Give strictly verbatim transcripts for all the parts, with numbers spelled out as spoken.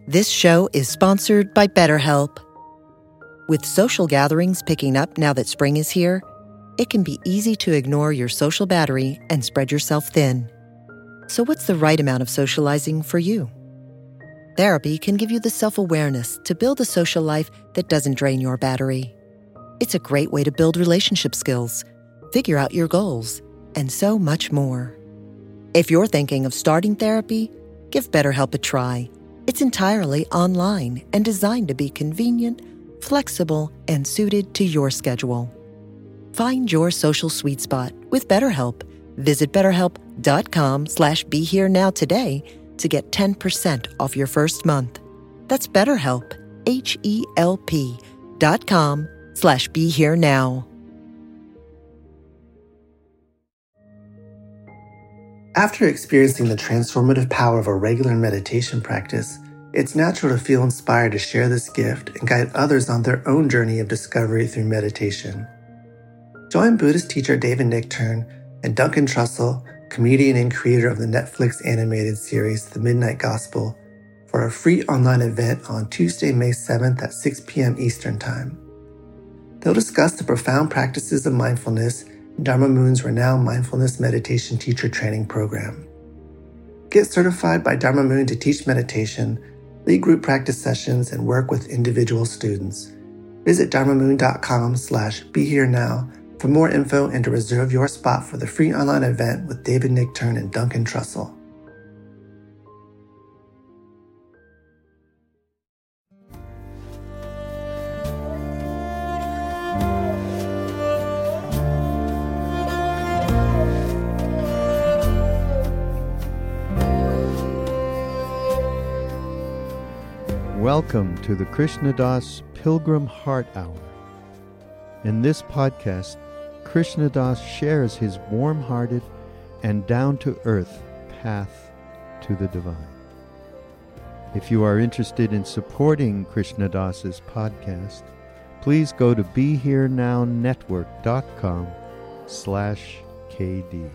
This show is sponsored by BetterHelp. With social gatherings picking up now that spring is here, it can be easy to ignore your social battery and spread yourself thin. So what's the right amount of socializing for you? Therapy can give you the self-awareness to build a social life that doesn't drain your battery. It's a great way to build relationship skills, figure out your goals, and so much more. If you're thinking of starting therapy, give BetterHelp a try. It's entirely online and designed to be convenient, flexible, and suited to your schedule. Find your social sweet spot with BetterHelp. Visit betterhelp.com slash be here now today to get ten percent off your first month. That's BetterHelp, H-E-L-P dot com slash be here now. After experiencing the transformative power of a regular meditation practice, it's natural to feel inspired to share this gift and guide others on their own journey of discovery through meditation. Join Buddhist teacher David Nichtern and Duncan Trussell, comedian and creator of the Netflix animated series The Midnight Gospel, for a free online event on Tuesday, May seventh at six p.m. Eastern Time. They'll discuss the profound practices of mindfulness in Dharma Moon's renowned mindfulness meditation teacher training program. Get certified by Dharma Moon to teach meditation, lead group practice sessions, and work with individual students. Visit dharmamoon.com slash be here now for more info and to reserve your spot for the free online event with David Nichtern and Duncan Trussell. Welcome to the Krishna Das Pilgrim Heart Hour. In this podcast, Krishna Das shares his warm-hearted and down-to-earth path to the divine. If you are interested in supporting Krishna Das's podcast, please go to BeHereNowNetwork.com slash KD.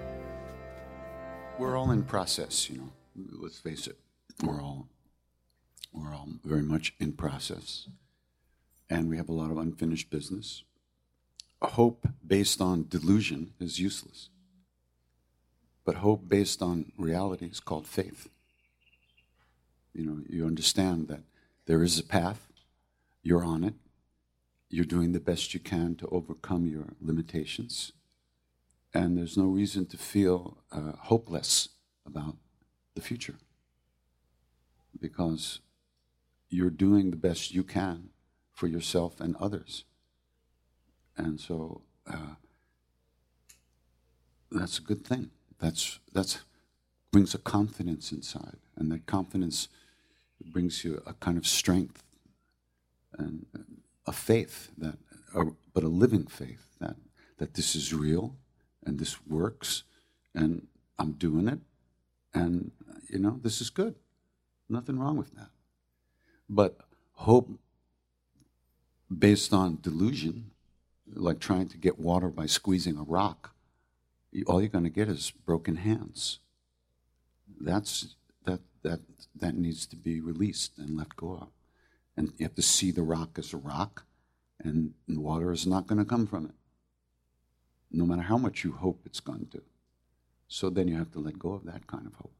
We're all in process, you know. Let's face it. We're all We're all very much in process, and we have a lot of unfinished business. Hope based on delusion is useless, but hope based on reality is called faith. You know, you understand that there is a path, you're on it, you're doing the best you can to overcome your limitations, and there's no reason to feel uh, hopeless about the future, because you're doing the best you can for yourself and others. And so uh, that's a good thing. That's that's brings a confidence inside, and that confidence brings you a kind of strength and a faith that, a, but a living faith that that this is real and this works, and I'm doing it, and you know this is good. Nothing wrong with that. But hope based on delusion, like trying to get water by squeezing a rock, all you're going to get is broken hands. That's that that that needs to be released and let go of. And you have to see the rock as a rock, and the water is not going to come from it, no matter how much you hope it's going to. So then you have to let go of that kind of hope.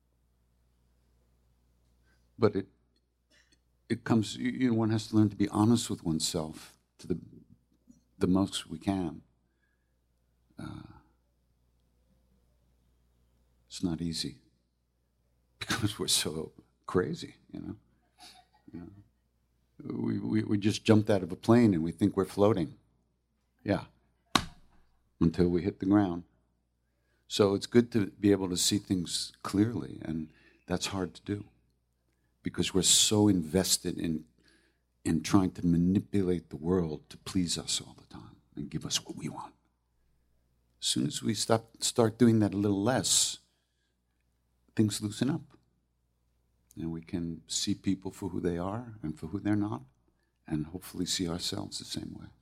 But it It comes, you know, one has to learn to be honest with oneself to the the most we can. Uh, it's not easy because we're so crazy, you know. You know, we, we we just jumped out of a plane and we think we're floating. Yeah, until we hit the ground. So it's good to be able to see things clearly, and that's hard to do, because we're so invested in in trying to manipulate the world to please us all the time and give us what we want. As soon as we stop, start doing that a little less, things loosen up. And we can see people for who they are and for who they're not, and hopefully see ourselves the same way.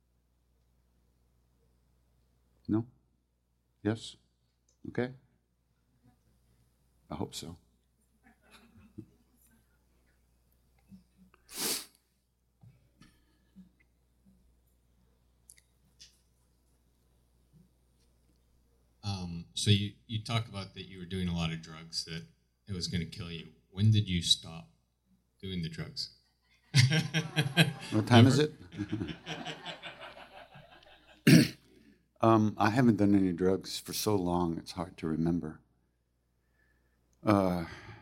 No? Yes? Okay? I hope so. So you, you talked about that you were doing a lot of drugs, that it was going to kill you. When did you stop doing the drugs? What time is it? um, I haven't done any drugs for so long, it's hard to remember. Uh,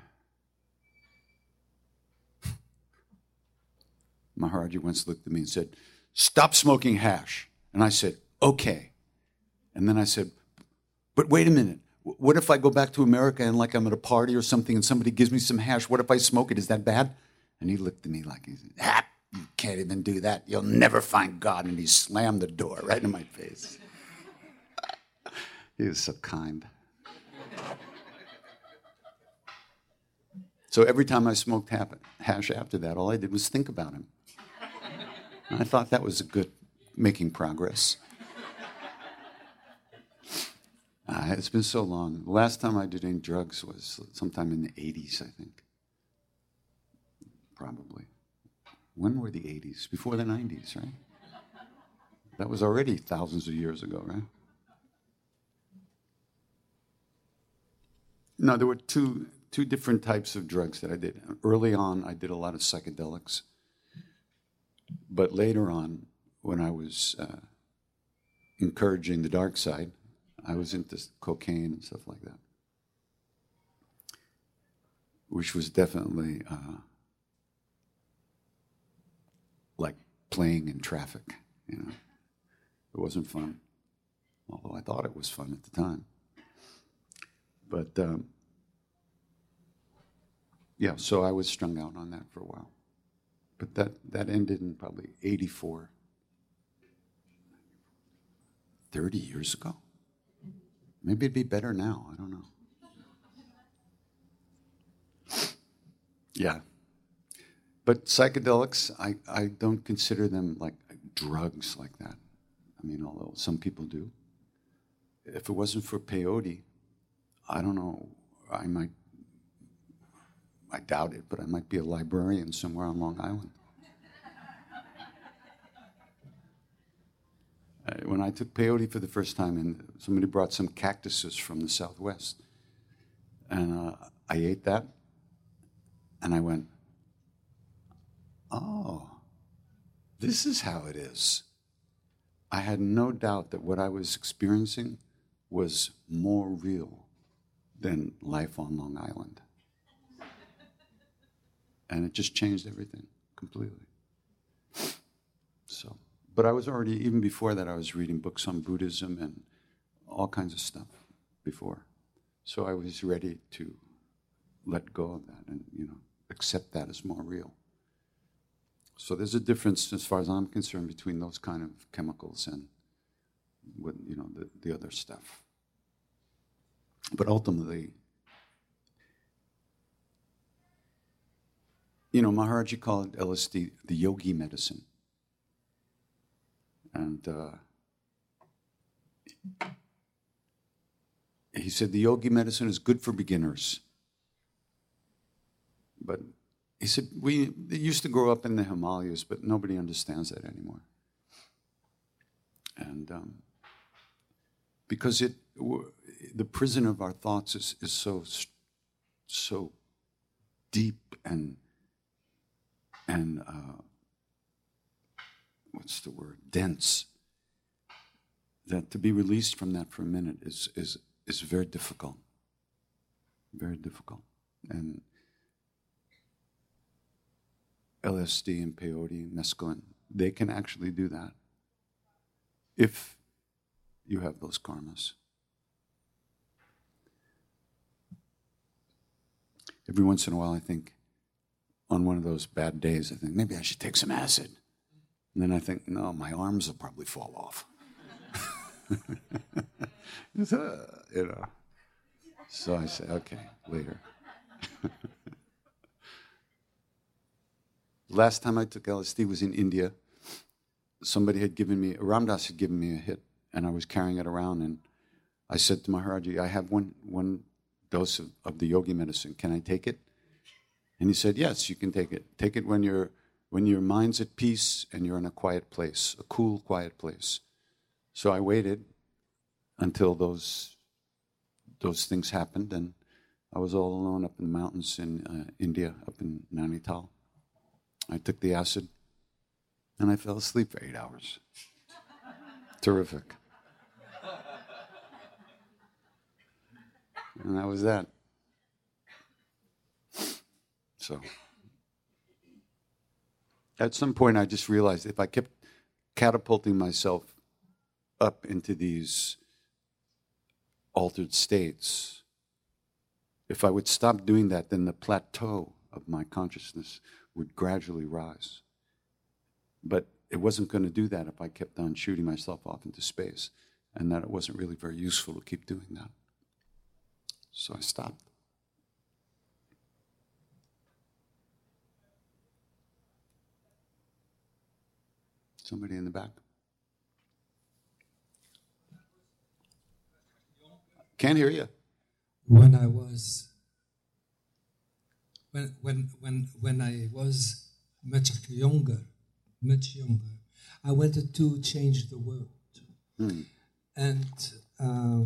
Maharaji once looked at me and said, "Stop smoking hash." And I said, "Okay." And then I said, "But wait a minute. What if I go back to America and like I'm at a party or something and somebody gives me some hash? What if I smoke it? Is that bad?" And he looked at me like, he said, "Ah, you can't even do that. You'll never find God." And he slammed the door right in my face. He was so kind. So every time I smoked hash after that, all I did was think about him. And I thought that was a good making progress. Uh, it's been so long. The last time I did any drugs was sometime in the eighties, I think. Probably. When were the eighties? Before the nineties, right? That was already thousands of years ago, right? No, there were two two different types of drugs that I did. Early on, I did a lot of psychedelics. But later on, when I was uh, encouraging the dark side, I was into cocaine and stuff like that, which was definitely uh, like playing in traffic, you know. It wasn't fun, although I thought it was fun at the time. But, um, yeah, so I was strung out on that for a while. But that, that ended in probably eighty-four. thirty years ago? Maybe it'd be better now. I don't know. Yeah. But psychedelics, I, I don't consider them like drugs like that. I mean, although some people do. If it wasn't for peyote, I don't know, I might, I doubt it, but I might be a librarian somewhere on Long Island. uh, when I took peyote for the first time, and somebody brought some cactuses from the Southwest, and uh, I ate that, and I went, oh, this is how it is. I had no doubt that what I was experiencing was more real than life on Long Island. And it just changed everything completely. So, but I was already, even before that, I was reading books on Buddhism and all kinds of stuff before. So I was ready to let go of that and, you know, accept that as more real. So there's a difference, as far as I'm concerned, between those kind of chemicals and, what, you know, the, the other stuff. But ultimately, you know, Maharaji called L S D the yogi medicine. And uh, he said the yogi medicine is good for beginners. But he said, we used to grow up in the Himalayas, but nobody understands that anymore. And um, because it, the prison of our thoughts is, is so, so deep and, and uh, what's the word, dense, that to be released from that for a minute is, is, is very difficult, very difficult. And L S D and peyote, mescaline, they can actually do that if you have those karmas. Every once in a while, I think, on one of those bad days, I think, maybe I should take some acid. And then I think, no, my arms will probably fall off. So, you know. So I say, okay, later. Last time I took L S D was in India. Somebody had given me, Ram Dass had given me a hit, and I was carrying it around, and I said to Maharaji, I have one one dose of, of the yogi medicine. Can I take it? And he said, yes, you can take it. Take it when you're when your mind's at peace and you're in a quiet place, a cool, quiet place. So I waited until those those things happened, and I was all alone up in the mountains in uh, India, up in Nainital. I took the acid, and I fell asleep for eight hours. Terrific. And that was that. So, at some point, I just realized if I kept catapulting myself up into these altered states, if I would stop doing that, then the plateau of my consciousness would gradually rise. But it wasn't going to do that if I kept on shooting myself off into space, and that it wasn't really very useful to keep doing that. So I stopped. Somebody in the back? Can't hear you. When I was when when when when I was much younger, much younger, I wanted to change the world, Hmm. and uh,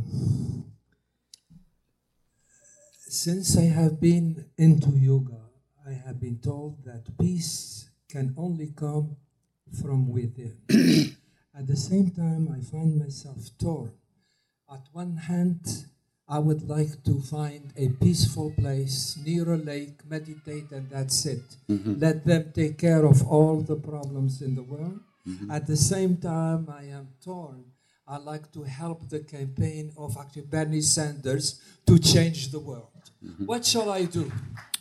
since I have been into yoga, I have been told that peace can only come from within. At the same time, I find myself torn. At one hand, I would like to find a peaceful place near a lake, meditate, and that's it. Mm-hmm. Let them take care of all the problems in the world. Mm-hmm. At the same time, I am torn. I like to help the campaign of actually Bernie Sanders to change the world. Mm-hmm. What shall I do?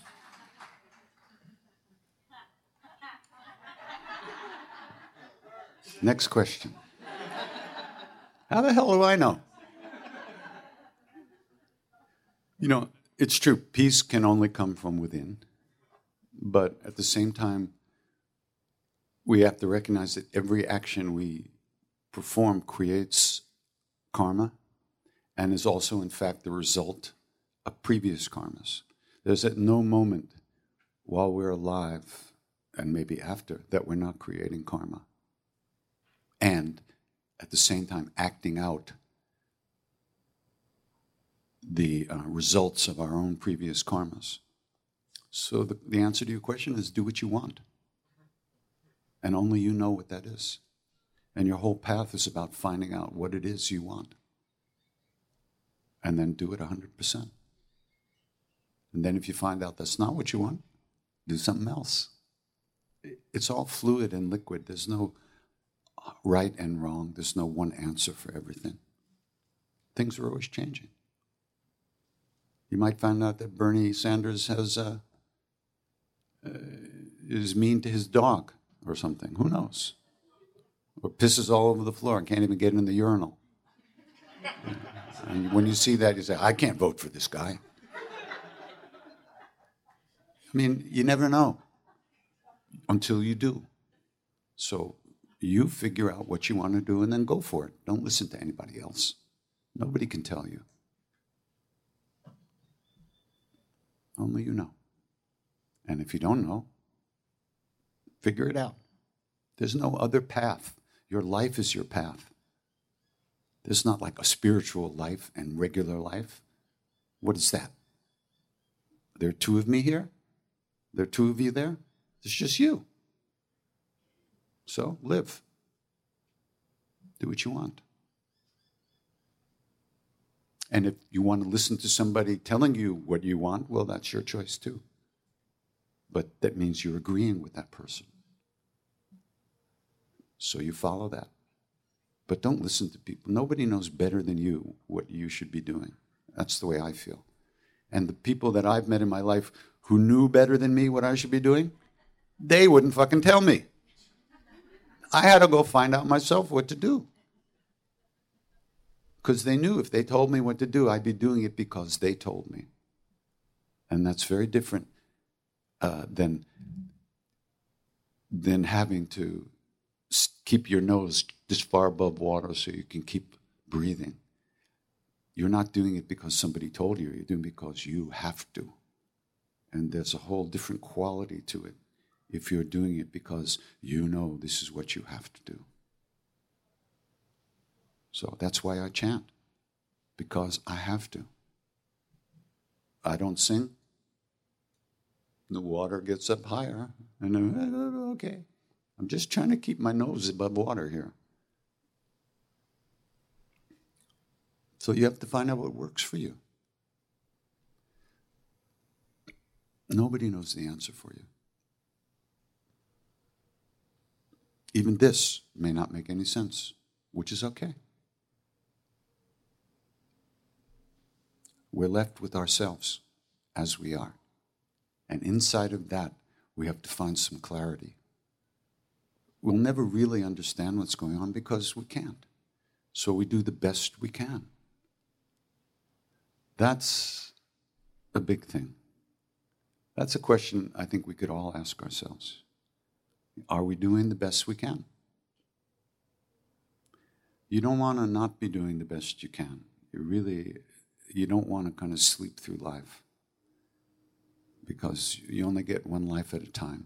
Next question. How the hell do I know? You know, it's true. Peace can only come from within. But at the same time, we have to recognize that every action we perform creates karma and is also, in fact, the result of previous karmas. There's at no moment while we're alive, and maybe after, that we're not creating karma. And at the same time, acting out the uh, results of our own previous karmas. So the, the answer to your question is do what you want. And only you know what that is. And your whole path is about finding out what it is you want. And then do it one hundred percent. And then if you find out that's not what you want, do something else. It's all fluid and liquid. There's no right and wrong. There's no one answer for everything. Things are always changing. You might find out that Bernie Sanders has uh, uh, is mean to his dog or something. Who knows? Or pisses all over the floor and can't even get in the urinal. And when you see that, you say, I can't vote for this guy. I mean, you never know until you do. So you figure out what you want to do and then go for it. Don't listen to anybody else. Nobody can tell you. Only you know. And if you don't know, figure it out. There's no other path. Your life is your path. There's not like a spiritual life and regular life. What is that? There are two of me here? There are two of you there? It's just you. So live. Do what you want. And if you want to listen to somebody telling you what you want, well, that's your choice too. But that means you're agreeing with that person. So you follow that. But don't listen to people. Nobody knows better than you what you should be doing. That's the way I feel. And the people that I've met in my life who knew better than me what I should be doing, they wouldn't fucking tell me. I had to go find out myself what to do. Because they knew if they told me what to do, I'd be doing it because they told me. And that's very different uh, than, than having to keep your nose this far above water so you can keep breathing. You're not doing it because somebody told you. You're doing it because you have to. And there's a whole different quality to it if you're doing it because you know this is what you have to do. So that's why I chant, because I have to. I don't sing. The water gets up higher. And I'm, okay, I'm just trying to keep my nose above water here. So you have to find out what works for you. Nobody knows the answer for you. Even this may not make any sense, which is okay. We're left with ourselves as we are. And inside of that, we have to find some clarity. We'll never really understand what's going on because we can't. So we do the best we can. That's a big thing. That's a question I think we could all ask ourselves. Are we doing the best we can? You don't want to not be doing the best you can. You really, you don't want to kind of sleep through life because you only get one life at a time.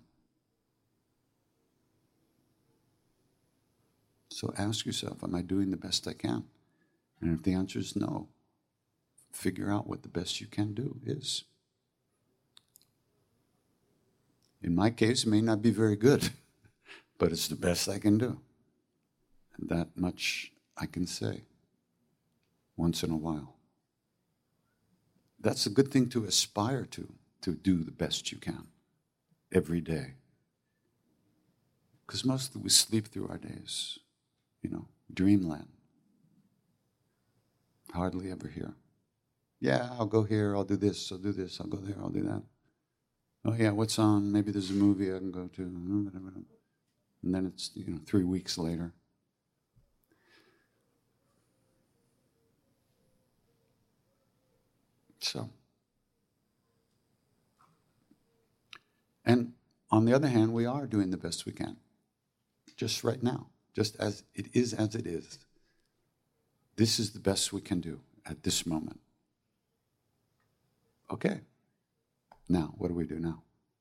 So ask yourself, am I doing the best I can? And if the answer is no, figure out what the best you can do is. In my case, it may not be very good, but it's the best I can do. And that much I can say once in a while. That's a good thing to aspire to, to do the best you can every day. Because mostly we sleep through our days, you know, dreamland. Hardly ever here. Yeah, I'll go here, I'll do this, I'll do this, I'll go there, I'll do that. Oh yeah, what's on? Maybe there's a movie I can go to. And then it's, you know, three weeks later. So. And on the other hand, we are doing the best we can. Just right now. Just as it is as it is. This is the best we can do at this moment. Okay. Now, what do we do now?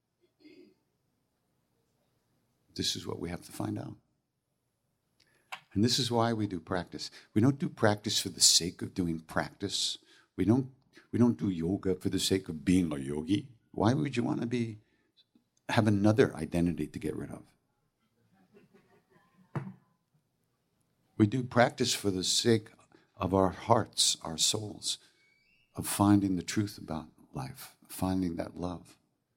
This is what we have to find out. And this is why we do practice. We don't do practice for the sake of doing practice. We don't, we don't do yoga for the sake of being a yogi. Why would you want to be, have another identity to get rid of? We do practice for the sake of our hearts, our souls, of finding the truth about life, finding that love.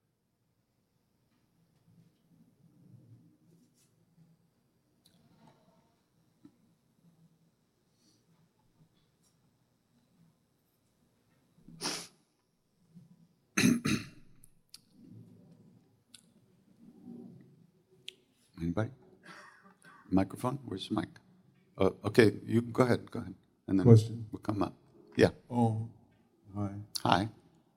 Anybody? Microphone? Where's the mic? Uh, okay, you go ahead, go ahead. And then Question. We'll come up. Yeah. Oh, hi. Hi.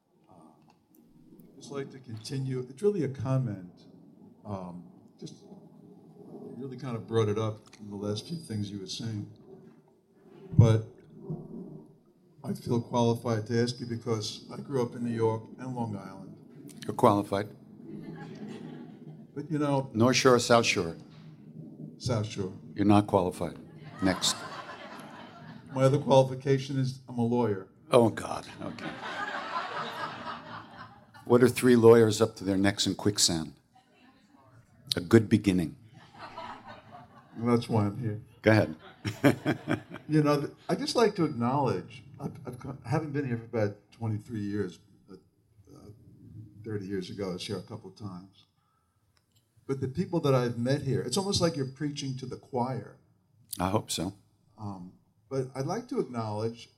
Just like to continue. It's really a comment. Um, just you really kind of brought it up in the last few things you were saying. But I feel qualified to ask you because I grew up in New York and Long Island. You're qualified. But you know... North Shore or South Shore? South Shore. You're not qualified. Next. My other qualification is I'm a lawyer. Oh, God. Okay. What are three lawyers up to their necks in quicksand? A good beginning. Well, that's why I'm here. Go ahead. You know, I just like to acknowledge, I've, I've, I haven't been here for about twenty-three years, but uh, thirty years ago I was here a couple of times. But the people that I've met here, it's almost like you're preaching to the choir. I hope so. Um, but I'd like to acknowledge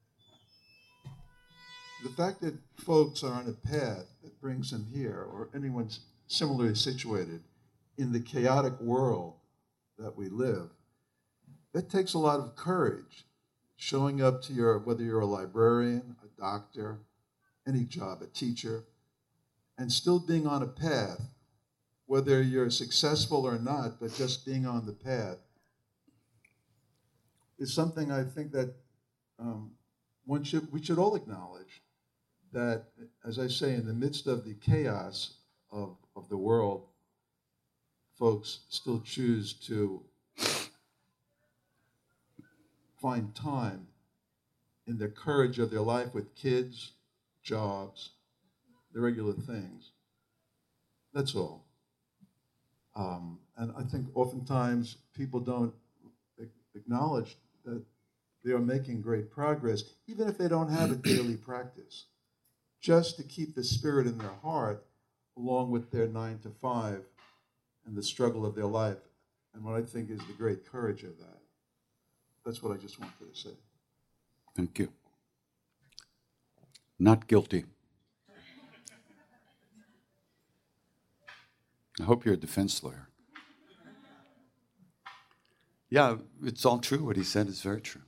the fact that folks are on a path that brings them here, or anyone similarly situated in the chaotic world that we live. That takes a lot of courage, showing up to your, whether you're a librarian, a doctor, any job, a teacher, and still being on a path, whether you're successful or not, but just being on the path, is something I think that um, one should, we should all acknowledge. That, as I say, in the midst of the chaos of, of the world, folks still choose to find time in the courage of their life with kids, jobs, the regular things. That's all. Um, and I think oftentimes people don't a- acknowledge that they are making great progress, even if they don't have a daily practice, just to keep the spirit in their heart along with their nine to five and the struggle of their life, and what I think is the great courage of that. That's what I just wanted to say. Thank you. Not guilty. I hope you're a defense lawyer. Yeah, it's all true. What he said is very true.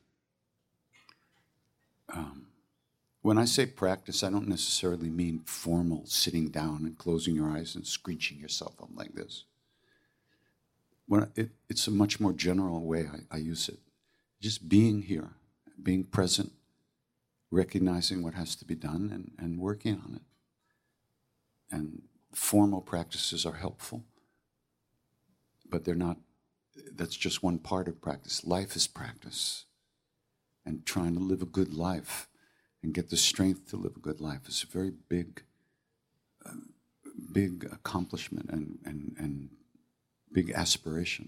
Um, when I say practice, I don't necessarily mean formal sitting down and closing your eyes and screeching yourself up like this. When it, it's a much more general way I, I use it. Just being here, being present, recognizing what has to be done and, and working on it. And formal practices are helpful, but they're not, that's just one part of practice. Life is practice. And trying to live a good life and get the strength to live a good life is a very big, uh, big accomplishment and, and, and big aspiration.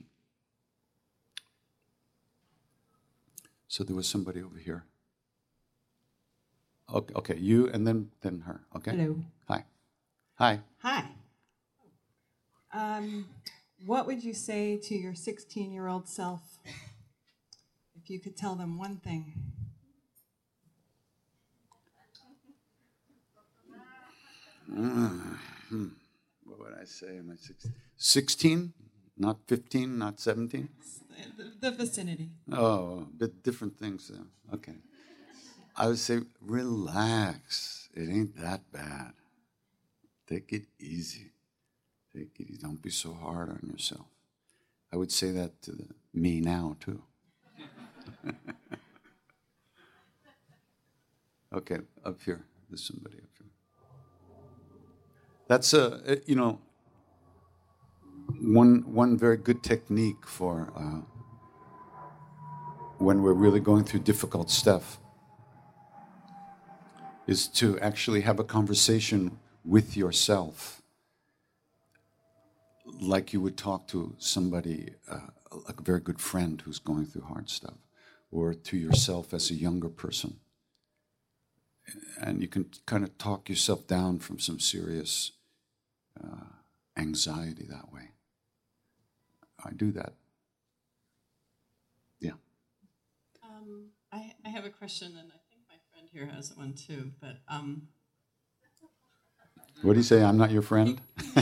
So there was somebody over here. Okay, okay, you and then then her. Okay. Hello. Hi. Hi. Hi. Um, what would you say to your sixteen-year-old self if you could tell them one thing? Uh, hmm. What would I say? Am I sixteen? sixteen? Not fifteen? Not seventeen? The, the vicinity. Oh, a bit different things then. Okay. I would say, relax. It ain't that bad. Take it easy. Take it easy. Don't be so hard on yourself. I would say that to the, me now, too. Okay, up here. There's somebody up here. That's a, you know, one one very good technique for uh, when we're really going through difficult stuff is to actually have a conversation with yourself like you would talk to somebody, uh, like a very good friend who's going through hard stuff, or to yourself as a younger person. And you can kind of talk yourself down from some serious uh, anxiety that way. I do that. Yeah. Um, I, I have a question, and I think my friend here has one too, but... Um, what do you say, I'm not your friend?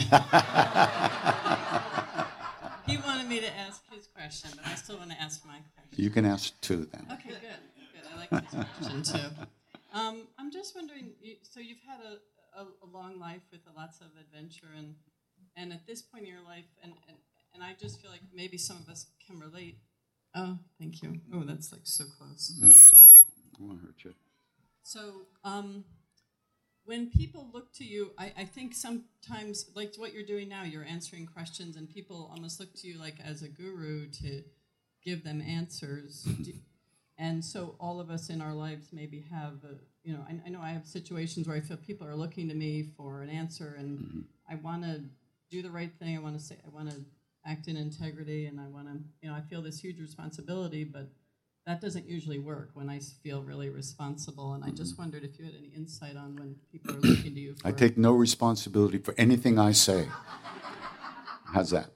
He wanted me to ask his question, but I still want to ask my question. You can ask two then. Okay, good. Good. I like his question too. Um, I'm just wondering, you, so you've had a, a, a long life with lots of adventure, and and at this point in your life, and, and, and I just feel like maybe some of us can relate. Oh, thank you. Oh, that's like so close. I won't hurt you. So um, when people look to you, I, I think sometimes, like what you're doing now, you're answering questions, and people almost look to you like as a guru to give them answers. Do, And so all of us in our lives maybe have, a, you know, I, I know I have situations where I feel people are looking to me for an answer, and mm-hmm. I want to do the right thing. I want to say, I want to act in integrity, and I want to, you know, I feel this huge responsibility, but that doesn't usually work when I feel really responsible. And mm-hmm. I just wondered if you had any insight on when people are looking to you for... I take no responsibility for anything I say. How's that?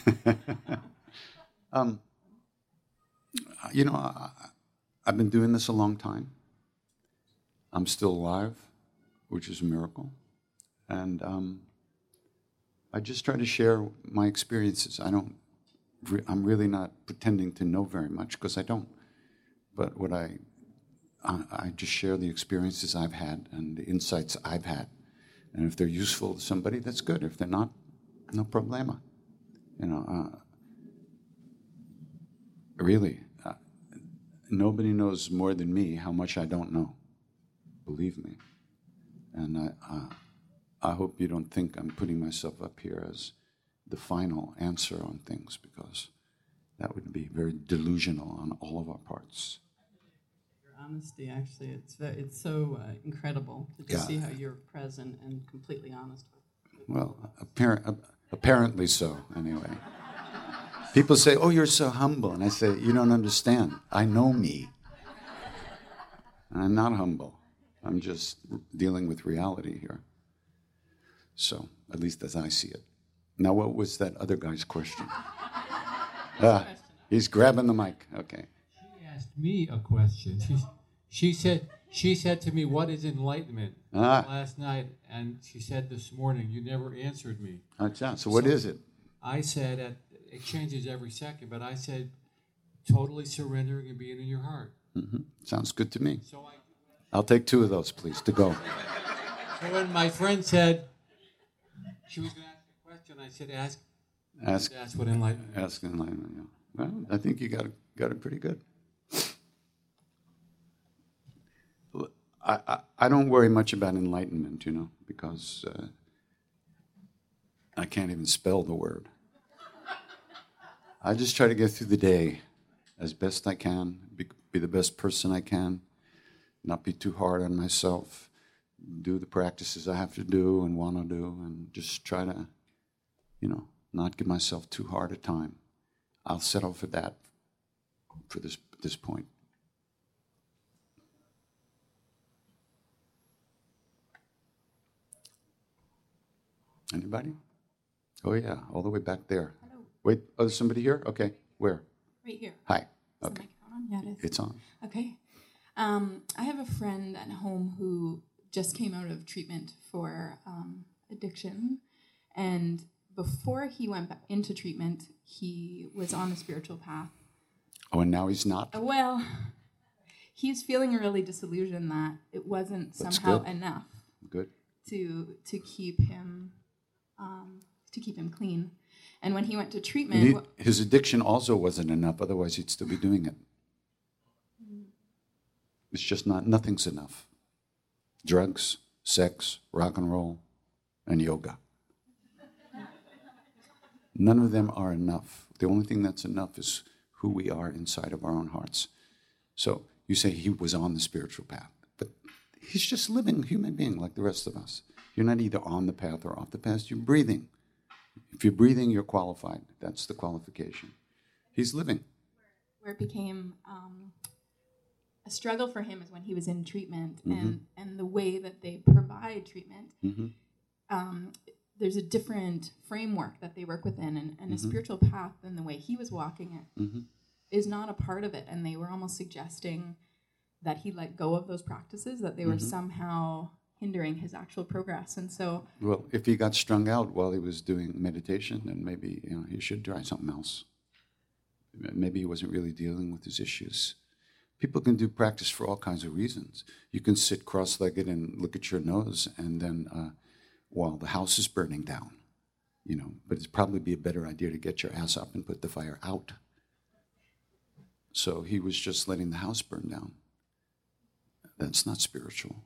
um, you know, I, I've been doing this a long time. I'm still alive, which is a miracle. And um, I just try to share my experiences. I don't, re- I'm really not pretending to know very much, because I don't. But what I, I, I just share the experiences I've had and the insights I've had. And if they're useful to somebody, that's good. If they're not, no problema. You know, uh, really. Nobody knows more than me how much I don't know. Believe me. And I, uh, I hope you don't think I'm putting myself up here as the final answer on things, because that would be very delusional on all of our parts. honesty. Actually, it's ve- it's so uh, incredible to just Yeah. see how you're present and completely honest with. with Well, apparent, apparently so, anyway. People say, oh, you're so humble. And I say, you don't understand. I know me. And I'm not humble. I'm just dealing with reality here. So, at least as I see it. Now, what was that other guy's question? Ah, he's grabbing the mic. Okay. She asked me a question. She, she said, she said to me, what is enlightenment? Ah. Last night, and she said this morning, you never answered me. Achha, so what So- is it? I said, at, it changes every second, but I said, totally surrendering and being in your heart. Mm-hmm. Sounds good to me. So I, I'll take two of those, please, to go. so when my friend said, she was going to ask a question, I said, ask, Ask, that's what enlightenment is. ask enlightenment. Yeah. Well, I think you got it, got it pretty good. I, I, I don't worry much about enlightenment, you know, because uh, I can't even spell the word. I just try to get through the day as best I can, be, be the best person I can, not be too hard on myself, do the practices I have to do and want to do, and just try to, you know, not give myself too hard a time. I'll settle for that for this this point. Anybody? Oh yeah, all the way back there. Hello. Wait, oh, there's somebody here? Okay, where? Right here. Hi. Is the Okay, microphone on? Yeah, it is. it's on. Okay. Um, I have a friend at home who just came out of treatment for um, addiction. And before he went back into treatment, he was on a spiritual path. Oh, and now he's not? Uh, Well, he's feeling really disillusioned that it wasn't That's somehow good. enough Good. to to keep him um, to keep him clean. And when he went to treatment, He- wh- his addiction also wasn't enough, otherwise he'd still be doing it. It's just not, nothing's enough. Drugs, sex, rock and roll, and yoga. None of them are enough. The only thing that's enough is who we are inside of our own hearts. So you say he was on the spiritual path, but he's just living, a human being like the rest of us. You're not either on the path or off the path, you're breathing. If you're breathing, you're qualified. That's the qualification. He's living. where it became um, a struggle for him is when he was in treatment, Mhm. and and the way that they provide treatment. Mm-hmm. Um, there's a different framework that they work within, and, and a Mhm. spiritual path than the way he was walking it Mm-hmm. is not a part of it. And they were almost suggesting that he let go of those practices, that they were Mhm. somehow hindering his actual progress. And so Well, if he got strung out while he was doing meditation, then maybe you know he should try something else. Maybe he wasn't really dealing with his issues. People can do practice for all kinds of reasons. You can sit cross-legged and look at your nose, and then uh, while the house is burning down, you know. But it'd probably be a better idea to get your ass up and put the fire out. So he was just letting the house burn down. That's not spiritual.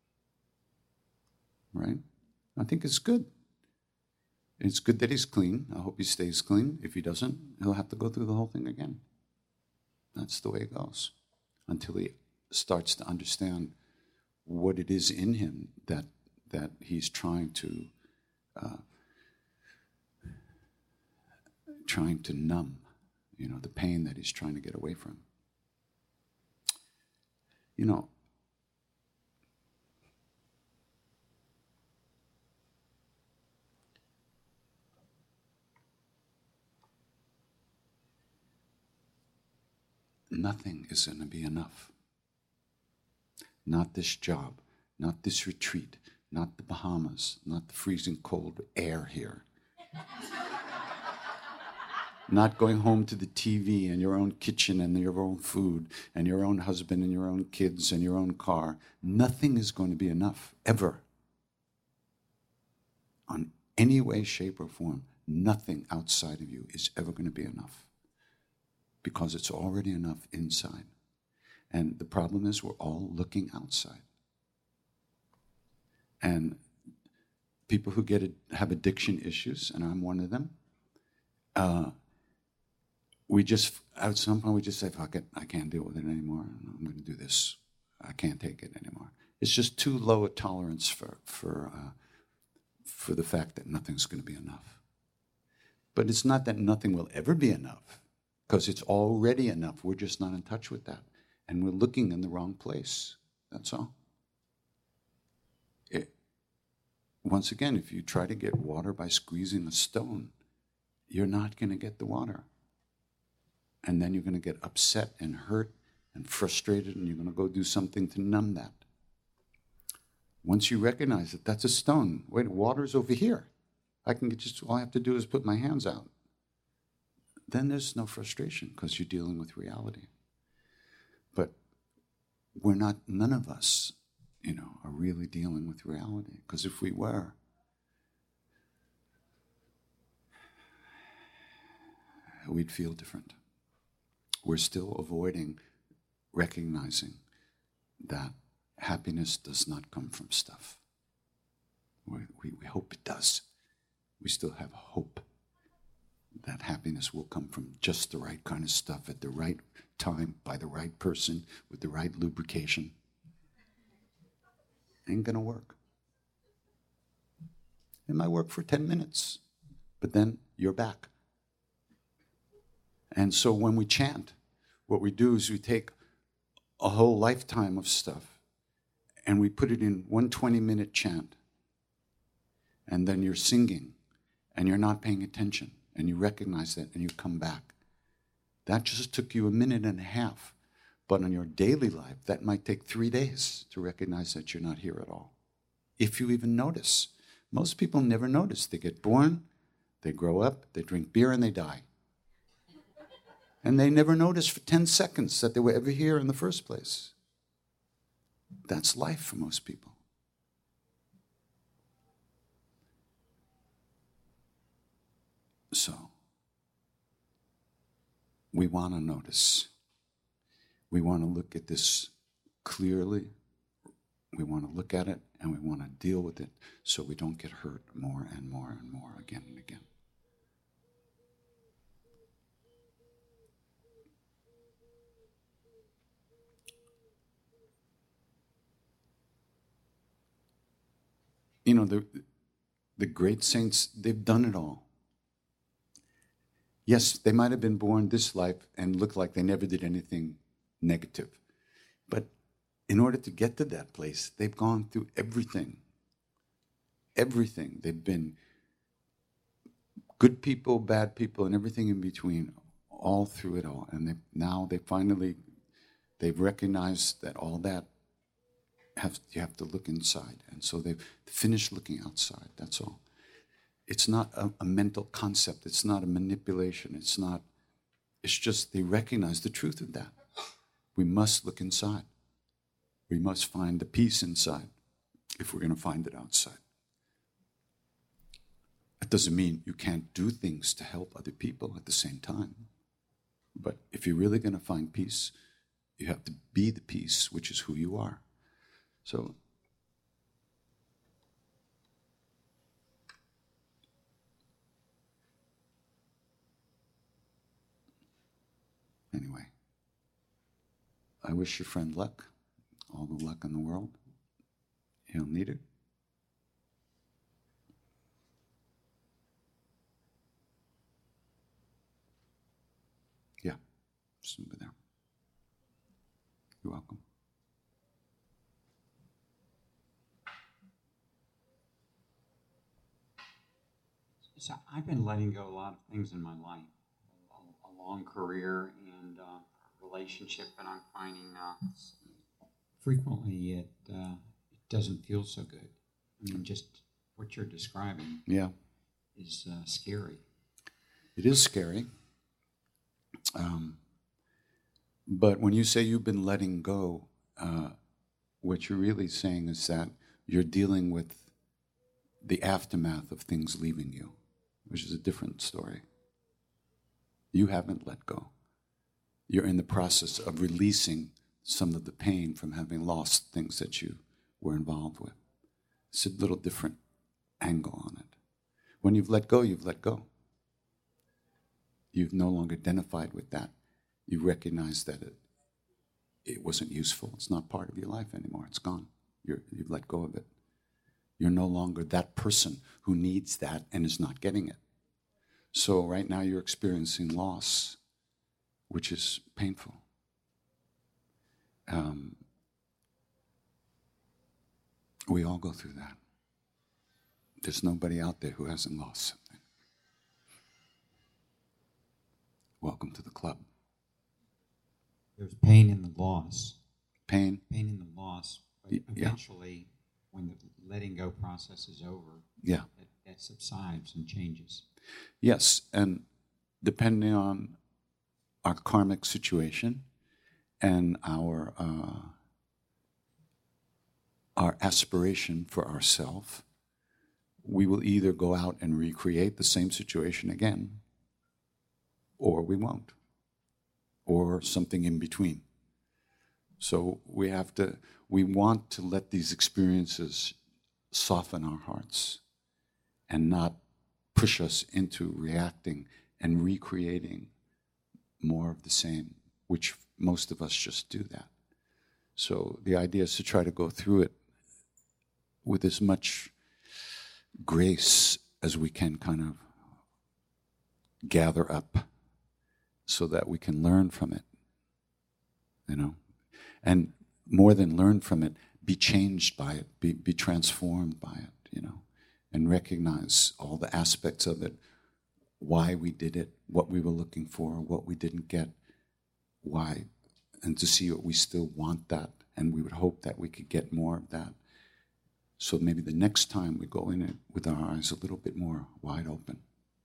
Right? I think it's good. It's good that he's clean. I hope he stays clean. If he doesn't, he'll have to go through the whole thing again. That's the way it goes. Until he starts to understand what it is in him that that he's trying to uh, trying to numb, you know, the pain that he's trying to get away from. You know, nothing is going to be enough. Not this job, not this retreat, not the Bahamas, not the freezing cold air here. Not going home to the T V and your own kitchen and your own food and your own husband and your own kids and your own car. Nothing is going to be enough, ever. On any way, shape, or form, nothing outside of you is ever going to be enough. Because it's already enough inside. And the problem is we're all looking outside. And people who get it, have addiction issues, and I'm one of them, uh, we just, at some point we just say, fuck it, I can't deal with it anymore. I'm going to do this. I can't take it anymore. It's just too low a tolerance for for uh, for the fact that nothing's going to be enough. But it's not that nothing will ever be enough, because it's already enough. We're just not in touch with that. And we're looking in the wrong place. That's all. It, once again, if you try to get water by squeezing a stone, you're not going to get the water. And then you're going to get upset and hurt and frustrated, and you're going to go do something to numb that. Once you recognize that that's a stone, wait, water's over here. I can get just, all I have to do is put my hands out. Then there's no frustration because you're dealing with reality. But we're not, none of us, you know, are really dealing with reality. Because if we were, we'd feel different. We're still avoiding recognizing that happiness does not come from stuff. We, we, we hope it does. We still have hope that happiness will come from just the right kind of stuff at the right time, by the right person, with the right lubrication. Ain't gonna work. It might work for ten minutes, but then you're back. And so when we chant, what we do is we take a whole lifetime of stuff and we put it in one twenty-minute chant. And then you're singing and you're not paying attention and you recognize that and you come back. That just took you a minute and a half. But in your daily life, that might take three days to recognize that you're not here at all. If you even notice. Most people never notice. They get born, they grow up, they drink beer, and they die. And they never notice for ten seconds that they were ever here in the first place. That's life for most people. So, we want to notice. We want to look at this clearly. We want to look at it and we want to deal with it so we don't get hurt more and more and more again and again. You know, the, the great saints, they've done it all. Yes, they might have been born this life and look like they never did anything negative. But in order to get to that place, they've gone through everything. Everything. They've been good people, bad people, and everything in between, all through it all. And they, now they finally, they've recognized that all that, have, you have to look inside. And so they've finished looking outside, that's all. It's not a, a mental concept. It's not a manipulation. It's not, it's just they recognize the truth of that. We must look inside. We must find the peace inside if we're going to find it outside. That doesn't mean you can't do things to help other people at the same time. But if you're really going to find peace, you have to be the peace, which is who you are. So, anyway, I wish your friend luck, all the luck in the world. He'll need it. Yeah, just over there. You're welcome. So I've been letting go a lot of things in my life, a, a long career and uh, relationship, and I'm finding uh, frequently it uh, it doesn't feel so good. I mean, just what you're describing, yeah, is uh, scary. It is scary. Um, but when you say you've been letting go, uh, what you're really saying is that you're dealing with the aftermath of things leaving you, which is a different story. You haven't let go. You're in the process of releasing some of the pain from having lost things that you were involved with. It's a little different angle on it. When you've let go, you've let go. You've no longer identified with that. You recognize that it, it wasn't useful. It's not part of your life anymore. It's gone. You're, you've let go of it. You're no longer that person who needs that and is not getting it. So right now you're experiencing loss, which is painful. Um, we all go through that. There's nobody out there who hasn't lost something. Welcome to the club. There's pain in the loss. Pain? Pain in the loss. But Y- yeah. eventually, when the letting go process is over, Yeah. it, it subsides and changes. Yes, and depending on our karmic situation and our uh, our aspiration for ourself, we will either go out and recreate the same situation again, or we won't, or something in between. So we have to, we want to let these experiences soften our hearts and not push us into reacting and recreating more of the same, which most of us just do that. So the idea is to try to go through it with as much grace as we can kind of gather up so that we can learn from it, you know? And more than learn from it, be changed by it, be, be transformed by it, you know? And recognize all the aspects of it, why we did it, what we were looking for, what we didn't get, why, and to see what we still want that, and we would hope that we could get more of that. So maybe the next time we go in it with our eyes a little bit more wide open,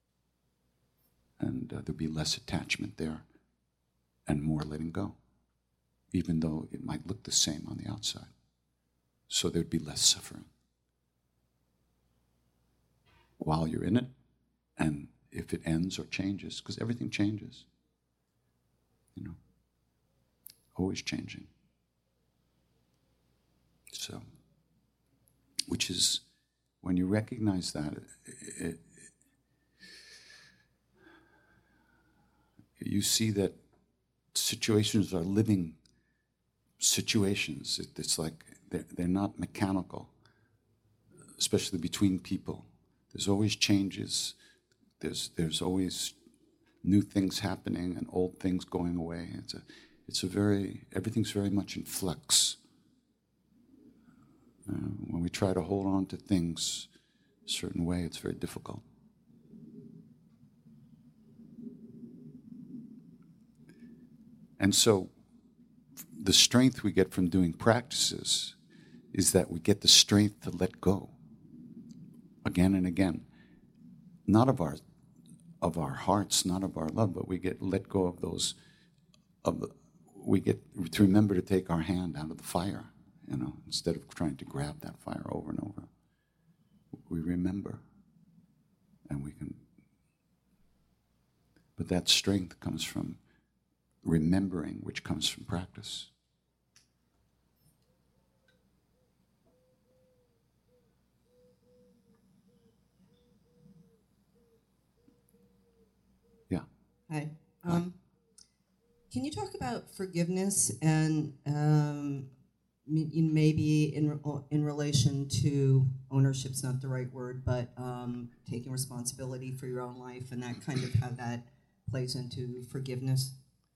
and uh, there'll be less attachment there and more letting go, even though it might look the same on the outside. So there'd be less suffering while you're in it, and if it ends or changes, because everything changes, you know, always changing. So, which is, when you recognize that, it, it, you see that situations are living situations. It, it's like they're, they're not mechanical, especially between people. There's always changes. There's there's always new things happening and old things going away. It's a it's a very everything's very much in flux. Uh, when we try to hold on to things a certain way, it's very difficult. And so, the strength we get from doing practices is that we get the strength to let go again and again, not of our of our hearts, not of our love, but we get let go of those. Of the, we get to remember to take our hand out of the fire, you know, instead of trying to grab that fire over and over. We remember, and we can. But that strength comes from remembering, which comes from practice. Yeah. Hi. Um, can you talk about forgiveness and um, m- maybe in re- in relation to ownership's not the right word, but um, taking responsibility for your own life and that kind of how that plays into forgiveness?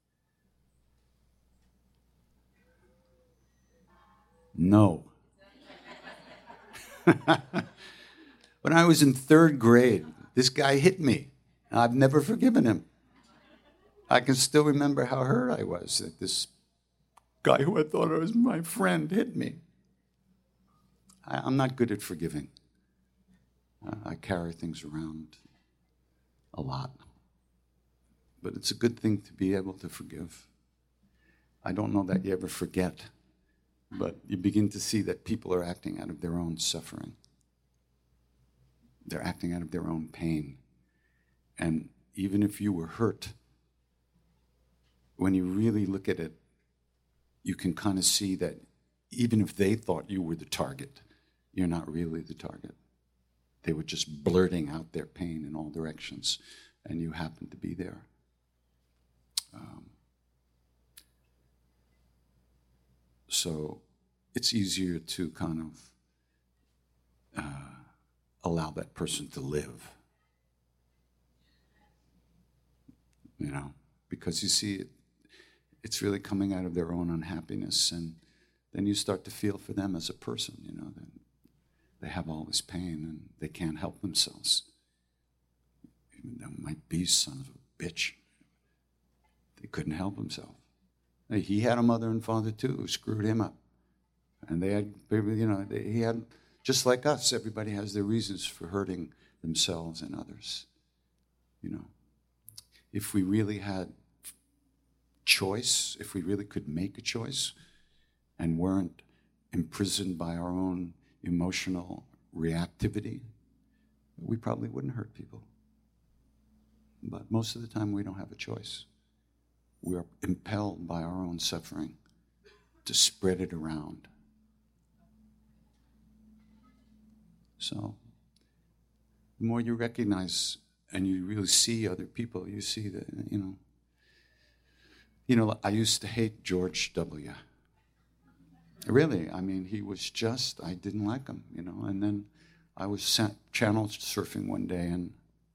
No. When I was in third grade, this guy hit me. I've never forgiven him. I can still remember how hurt I was that this guy who I thought was my friend hit me. I, I'm not good at forgiving. Uh, I carry things around a lot. But it's a good thing to be able to forgive. I don't know that you ever forget, but you begin to see that people are acting out of their own suffering. They're acting out of their own pain. And even if you were hurt, when you really look at it, you can kind of see that even if they thought you were the target, you're not really the target. They were just blurting out their pain in all directions, and you happen to be there. Um, So it's easier to kind of uh, allow that person to live. You know, because you see, it, it's really coming out of their own unhappiness, and then you start to feel for them as a person, you know, that they have all this pain and they can't help themselves. Even though might be son of a bitch. They couldn't help himself. He had a mother and father too who screwed him up. And they had, you know, they, he had, just like us, everybody has their reasons for hurting themselves and others. You know, if we really had choice, if we really could make a choice and weren't imprisoned by our own emotional reactivity, we probably wouldn't hurt people. But most of the time we don't have a choice. We are impelled by our own suffering to spread it around. So the more you recognize and you really see other people, you see that, you know, you know, I used to hate George W. Really, I mean, he was just, I didn't like him, you know, and then I was sent, channel surfing one day, and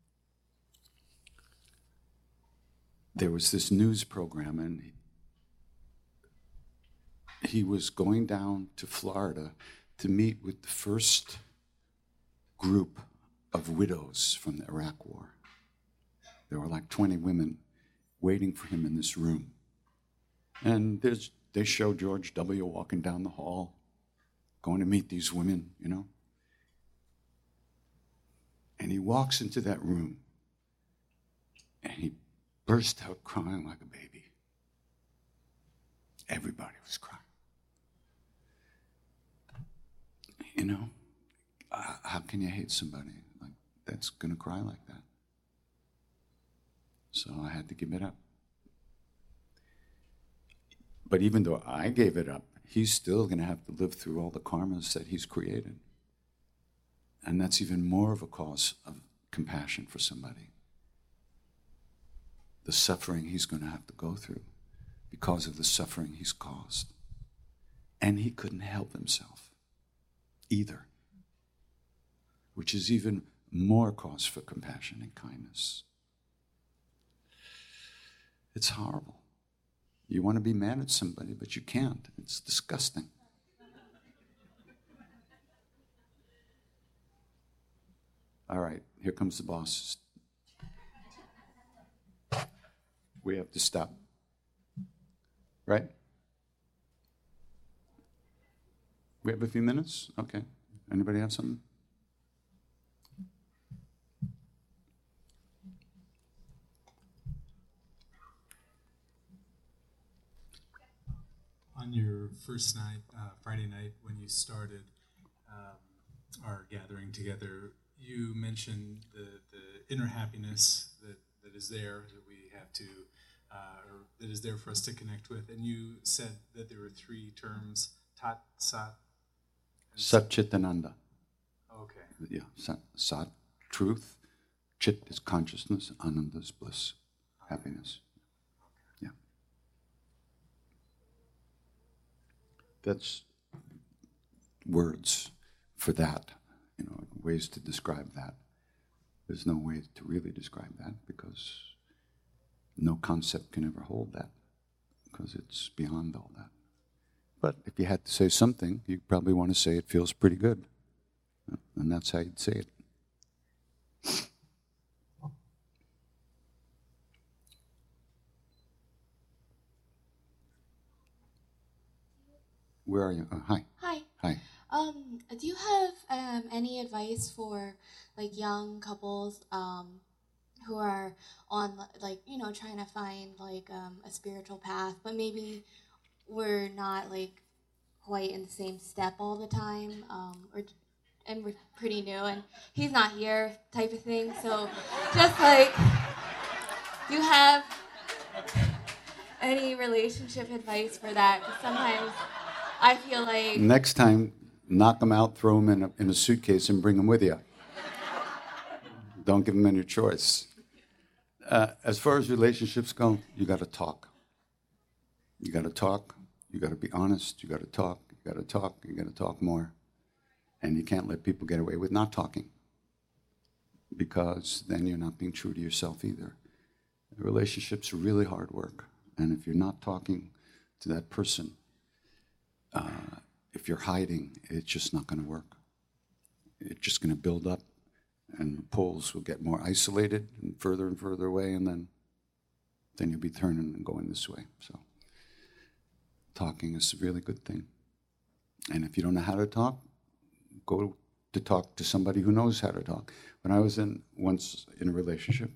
there was this news program, and he, he was going down to Florida to meet with the first group of widows from the Iraq War. There were like twenty women waiting for him in this room. And there's, they show George W. walking down the hall, going to meet these women, you know. And he walks into that room, and he burst out crying like a baby. Everybody was crying. You know, uh, how can you hate somebody like that's going to cry like that? So I had to give it up. But even though I gave it up, he's still going to have to live through all the karmas that he's created. And that's even more of a cause of compassion for somebody. The suffering he's going to have to go through because of the suffering he's caused. And he couldn't help himself either, which is even more cause for compassion and kindness. It's horrible. You want to be mad at somebody, but you can't. It's disgusting. All right, here comes the boss. We have to stop. Right? We have a few minutes? Okay. Anybody have something? On your first night, uh, Friday night, when you started um, our gathering together, you mentioned the, the inner happiness that, that is there, that we have to, uh, or that is there for us to connect with. And you said that there were three terms, Tat, Sat, and Satchitananda. Okay. Yeah, Sat, Sat, truth. Chit is consciousness. Ananda is bliss, happiness. Yeah. That's words for that, you know, ways to describe that. There's no way to really describe that because no concept can ever hold that because it's beyond all that. But if you had to say something, you probably want to say it feels pretty good. And that's how you'd say it. Where are you? Oh, hi. Hi. Hi. Um, do you have um, any advice for like young couples um, who are on like you know trying to find like um, a spiritual path, but maybe we're not like quite in the same step all the time, um, or and we're pretty new and he's not here type of thing. So just like, do you have any relationship advice for that? Because sometimes I feel like next time, knock them out, throw them in a, in a suitcase, and bring them with you. Don't give them any choice. Uh, as far as relationships go, you got to talk. You got to talk, You got to be honest. You got to talk. You got to talk. You got to talk more. And you can't let people get away with not talking, because then you're not being true to yourself either. Relationships are really hard work. And if you're not talking to that person, uh, if you're hiding, it's just not going to work. It's just going to build up, and the poles will get more isolated and further and further away, and then, then you'll be turning and going this way. So talking is a really good thing. And if you don't know how to talk, go to talk to somebody who knows how to talk. When I was in once in a relationship,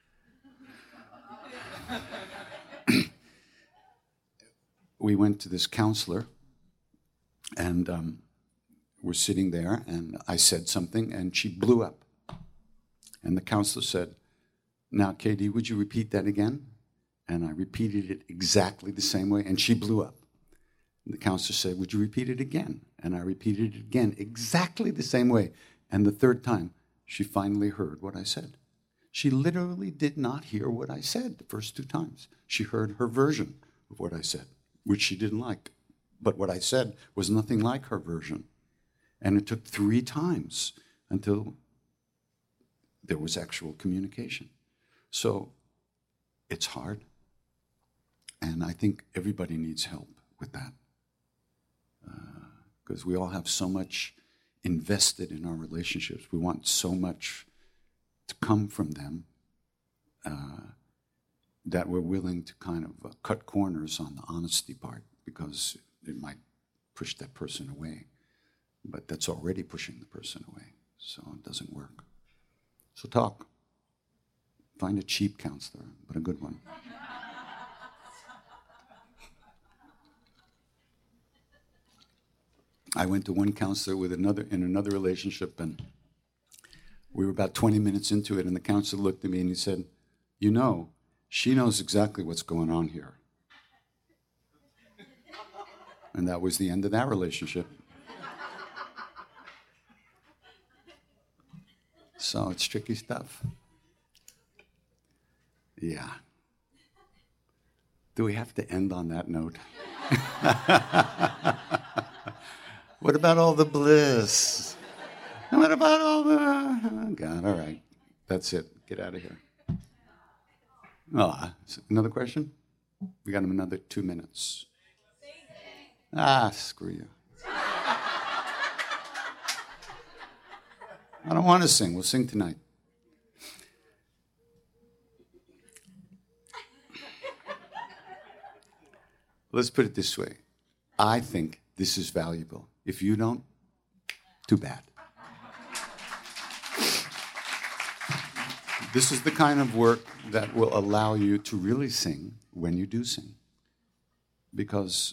we went to this counselor, and um, we're sitting there, and I said something, and she blew up. And the counselor said, "Now, K D, would you repeat that again?" And I repeated it exactly the same way, and she blew up. And the counselor said, "Would you repeat it again?" And I repeated it again, exactly the same way. And the third time, she finally heard what I said. She literally did not hear what I said the first two times. She heard her version of what I said, which she didn't like. But what I said was nothing like her version. And it took three times until there was actual communication. So it's hard. And I think everybody needs help with that. Because uh, we all have so much invested in our relationships. We want so much to come from them uh, that we're willing to kind of uh, cut corners on the honesty part, because it might push that person away. But that's already pushing the person away, so it doesn't work. So talk. Find a cheap counselor, but a good one. I went to one counselor with another in another relationship, and we were about twenty minutes into it, and the counselor looked at me and he said, "You know, she knows exactly what's going on here." And that was the end of that relationship. So it's tricky stuff. Yeah. Do we have to end on that note? What about all the bliss? And what about all the... Oh, God, all right. That's it. Get out of here. Oh, another question? We got another two minutes. Ah, screw you. I don't want to sing. We'll sing tonight. Let's put it this way. I think this is valuable. If you don't, too bad. This is the kind of work that will allow you to really sing when you do sing. Because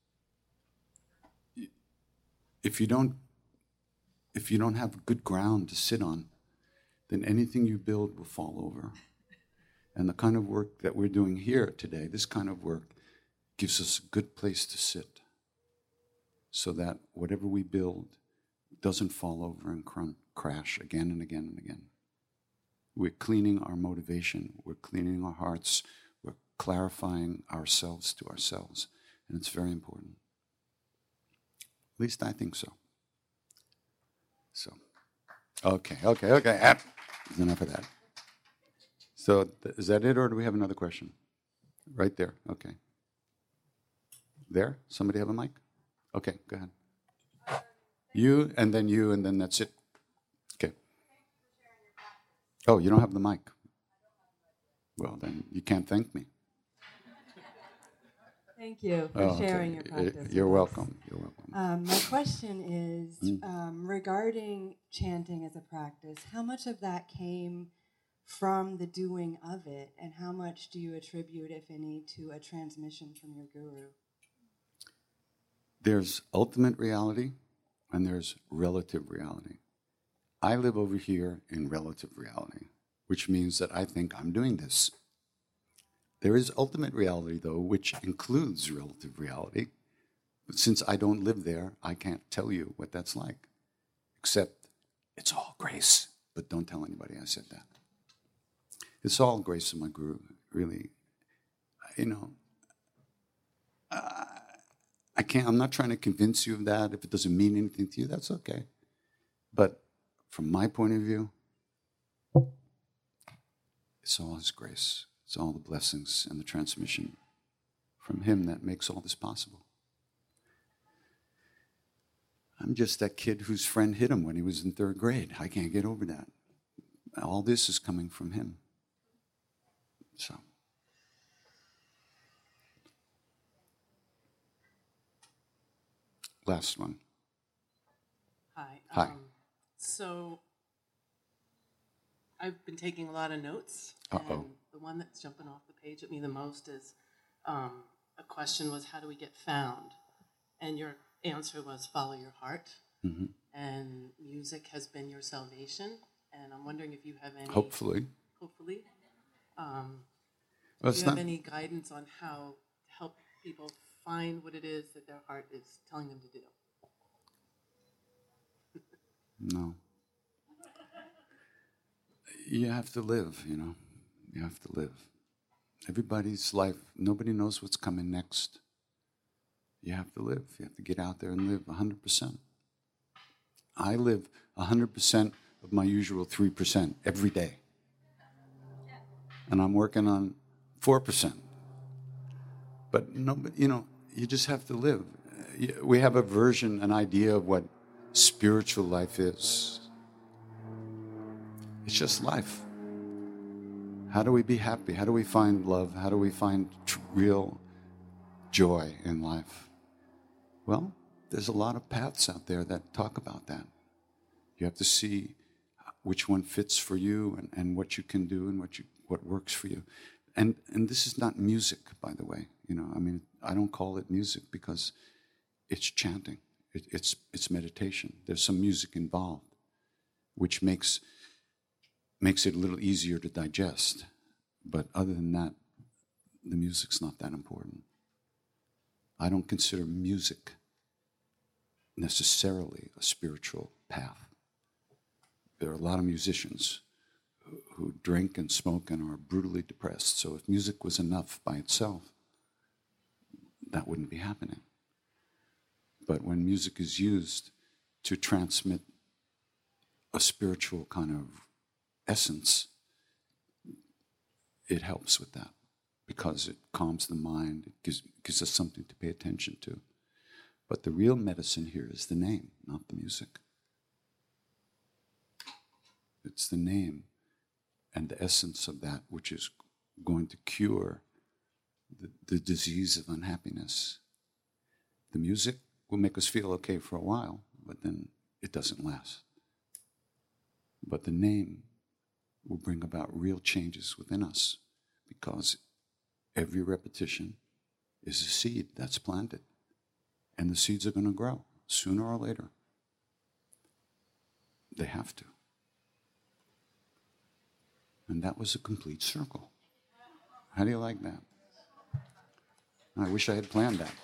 if you don't If you don't have good ground to sit on, then anything you build will fall over. And the kind of work that we're doing here today, this kind of work, gives us a good place to sit so that whatever we build doesn't fall over and cr- crash again and again and again. We're cleaning our motivation. We're cleaning our hearts. We're clarifying ourselves to ourselves. And it's very important. At least I think so. So, okay, okay, okay. Ah, there's enough of that. So, th- is that it, or do we have another question? Right there, okay. There? Somebody have a mic? Okay, go ahead. You, and then you, and then that's it. Okay. Oh, you don't have the mic. Well, then you can't thank me. Thank you for oh, sharing okay. your practice. You're welcome. You're welcome. Um, my question is Mm. um, regarding chanting as a practice, how much of that came from the doing of it, and how much do you attribute, if any, to a transmission from your guru? There's ultimate reality and there's relative reality. I live over here in relative reality, which means that I think I'm doing this. There is ultimate reality, though, which includes relative reality. But since I don't live there, I can't tell you what that's like, except it's all grace. But don't tell anybody I said that. It's all grace of my guru, really. You know, uh, I can't, I'm not trying to convince you of that. If it doesn't mean anything to you, that's okay. But from my point of view, it's all His grace. It's all the blessings and the transmission from Him that makes all this possible. I'm just that kid whose friend hit him when he was in third grade. I can't get over that. All this is coming from Him. So. Last one. Hi. Hi. Um, so I've been taking a lot of notes. Uh-oh. And the one that's jumping off the page at me the most is um, a question was, how do we get found? And your answer was, follow your heart. Mm-hmm. And music has been your salvation. And I'm wondering if you have any... Hopefully. Hopefully. Um, Well, do it's you have not- any guidance on how to help people find what it is that their heart is telling them to do? No. You have to live, you know. You have to live. Everybody's life, nobody knows what's coming next. You have to live. You have to get out there and live one hundred percent. I live one hundred percent of my usual three percent every day. And I'm working on four percent. But, no, you know, you just have to live. We have a version, an idea of what spiritual life is. It's just life. How do we be happy? How do we find love? How do we find tr- real joy in life? Well, there's a lot of paths out there that talk about that. You have to see which one fits for you and, and what you can do and what you what works for you. And and this is not music, by the way. You know, I mean, I don't call it music because it's chanting. It, it's it's meditation. There's some music involved, which makes makes it a little easier to digest. But other than that, the music's not that important. I don't consider music necessarily a spiritual path. There are a lot of musicians who, who drink and smoke and are brutally depressed. So if music was enough by itself, that wouldn't be happening. But when music is used to transmit a spiritual kind of essence, it helps with that because it calms the mind, it gives, gives us something to pay attention to. But the real medicine here is the name, not the music. It's the name and the essence of that which is going to cure the, the disease of unhappiness. The music will make us feel okay for a while, but then it doesn't last. But the name will bring about real changes within us because every repetition is a seed that's planted. And the seeds are going to grow sooner or later. They have to. And that was a complete circle. How do you like that? I wish I had planned that.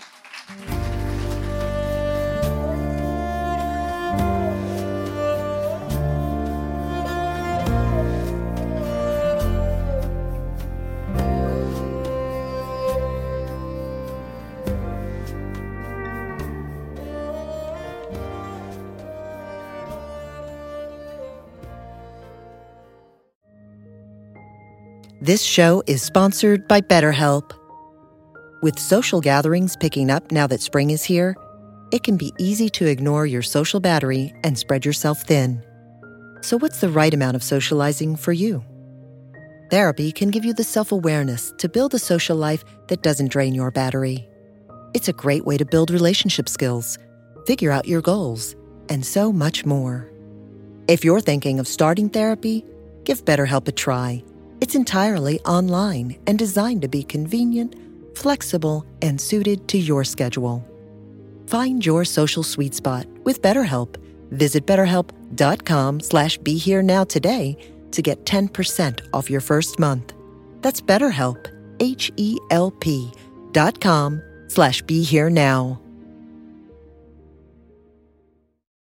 This show is sponsored by BetterHelp. With social gatherings picking up now that spring is here, it can be easy to ignore your social battery and spread yourself thin. So what's the right amount of socializing for you? Therapy can give you the self-awareness to build a social life that doesn't drain your battery. It's a great way to build relationship skills, figure out your goals, and so much more. If you're thinking of starting therapy, give BetterHelp a try. It's entirely online and designed to be convenient, flexible, and suited to your schedule. Find your social sweet spot with BetterHelp. Visit betterhelp.com slash be here now today to get ten percent off your first month. That's BetterHelp, H E L P dot com slash be here now.